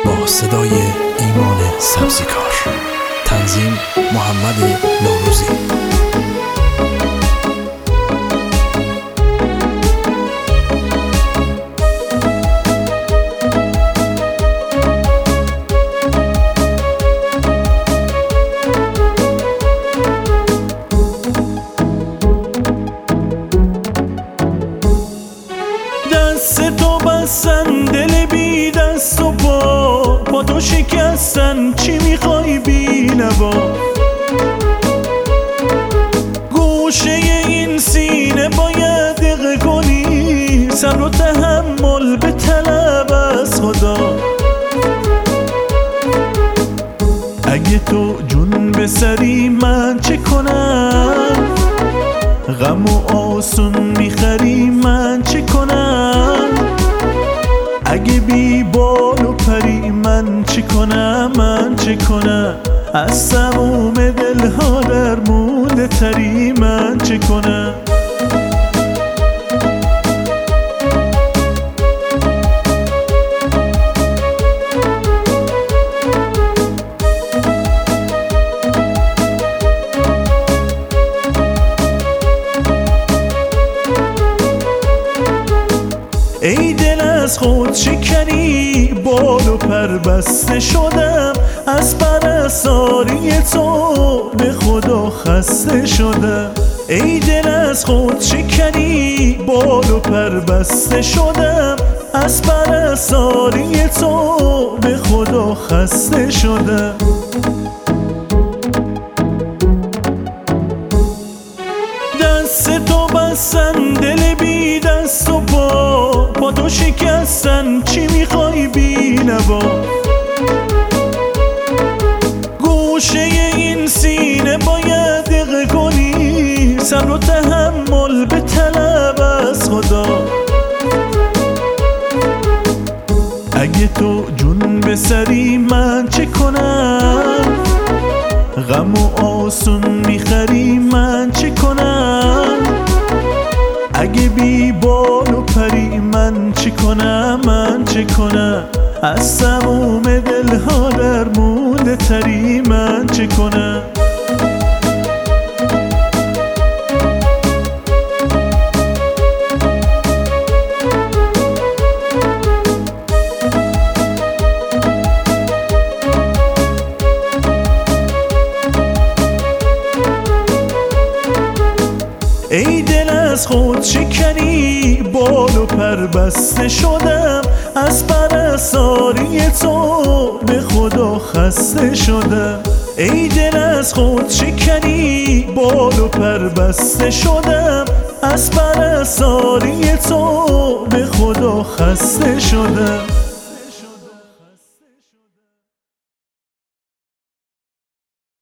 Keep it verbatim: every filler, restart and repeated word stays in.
با صدای ایمان سبزیکار. تنظیم محمد نوروزی. دست تو بستن دل بی دست و پا، پا تو شکستن چی میخوای بی نوا. گوشه این سینه باید دقه کنی، صبر و تحمل به طلب از خدا. اگه تو جون بسری من چه کنم، غم و آسون میخری من چه کنم. اگه بی بال و پری من چه کنم، من چه کنم. از تموم دلها در مونده تری من چه کنم. ای دل از خود شکنی بال و پر بسته شدم، از پرستاری تو به خدا خسته شدم. ای دل از خود شکنی بال و پر بسته شدم، از پرستاری تو به خدا خسته شدم. دست تو بستن دل بی دست و پا، پا تو شکستن چی میخوای بی نوا. گوشه این سینه باید دقه کنی، صبر و تحمل به طلب از خدا. اگه تو جون بسری من چه کنم، غم و آسون میخری من چه کنم. اگه بی بال و پری من چه کنم، من چه کنم. از تموم دلها در مونده تری من چه کنم. ای دل از خود شکنی بال و پر بسته شدم، از پرستاری تو به خدا خسته شدم. ای دل از خود شکنی بال و پر بسته شدم، از پرستاری تو به خدا خسته شدم.